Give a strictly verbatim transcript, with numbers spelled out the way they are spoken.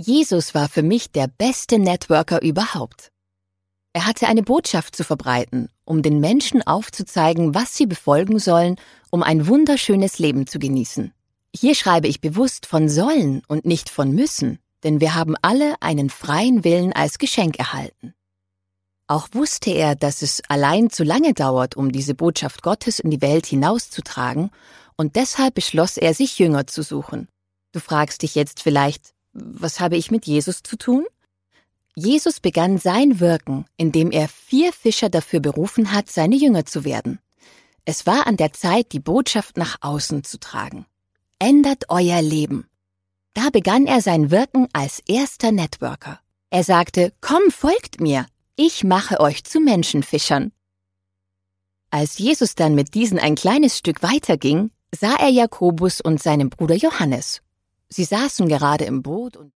Jesus war für mich der beste Networker überhaupt. Er hatte eine Botschaft zu verbreiten, um den Menschen aufzuzeigen, was sie befolgen sollen, um ein wunderschönes Leben zu genießen. Hier schreibe ich bewusst von sollen und nicht von müssen, denn wir haben alle einen freien Willen als Geschenk erhalten. Auch wusste er, dass es allein zu lange dauert, um diese Botschaft Gottes in die Welt hinauszutragen, und deshalb beschloss er, sich Jünger zu suchen. Du fragst dich jetzt vielleicht, was habe ich mit Jesus zu tun? Jesus begann sein Wirken, indem er vier Fischer dafür berufen hat, seine Jünger zu werden. Es war an der Zeit, die Botschaft nach außen zu tragen. Ändert euer Leben. Da begann er sein Wirken als erster Networker. Er sagte, komm, folgt mir, ich mache euch zu Menschenfischern. Als Jesus dann mit diesen ein kleines Stück weiterging, sah er Jakobus und seinen Bruder Johannes. Sie saßen gerade im Boot und